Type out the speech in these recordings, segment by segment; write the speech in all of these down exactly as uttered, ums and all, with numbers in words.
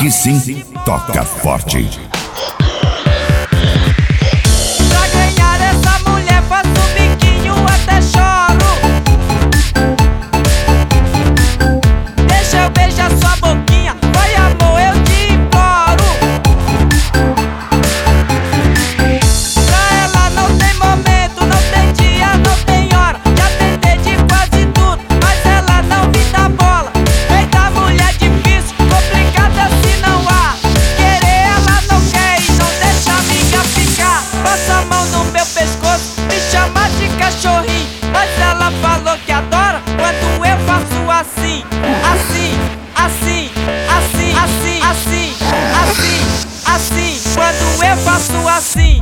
aqui sim toca forte. Pra ganhar essa mulher faço biquinho até choro. Deixa eu beijar sua boquinha, vai amor, eu te imploro. Pra ela não tem momento, não tem dia, não tem hora. Já tentei de quase tudo, mas ela não me dá bola. Eita mulher difícil, complicada se não há. Querer ela não quer e não deixa a amiga ficar. Passa a mão no meu pescoço, me chama de cachorrinho, mas ela falou que adora quando eu faço assim. Assim, assim, assim, assim, assim, assim, assim, quando eu faço assim.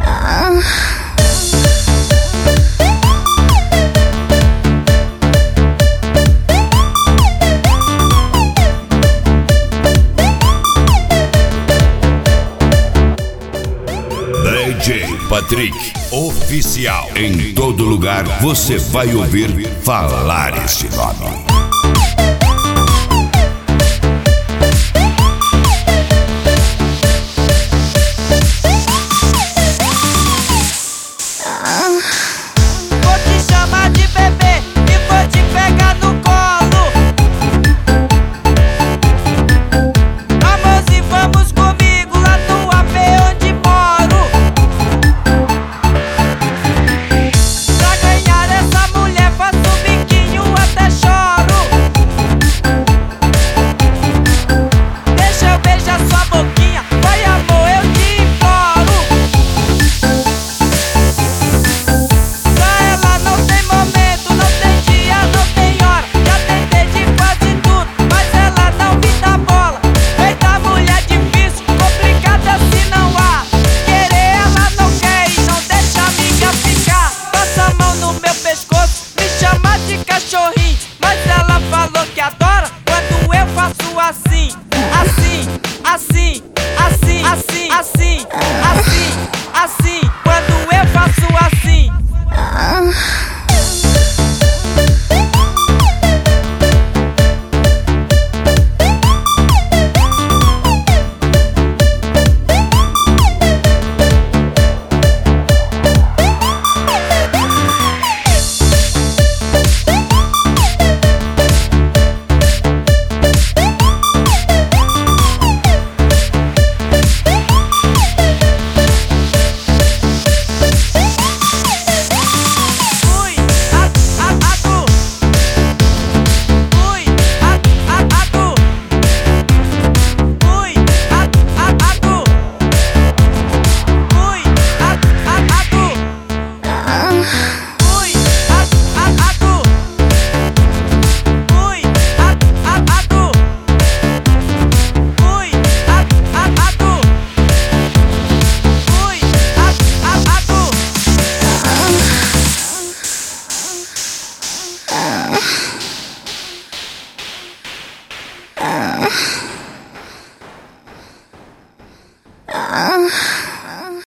D J Patrick Oficial. Em todo lugar você vai ouvir falar este nome.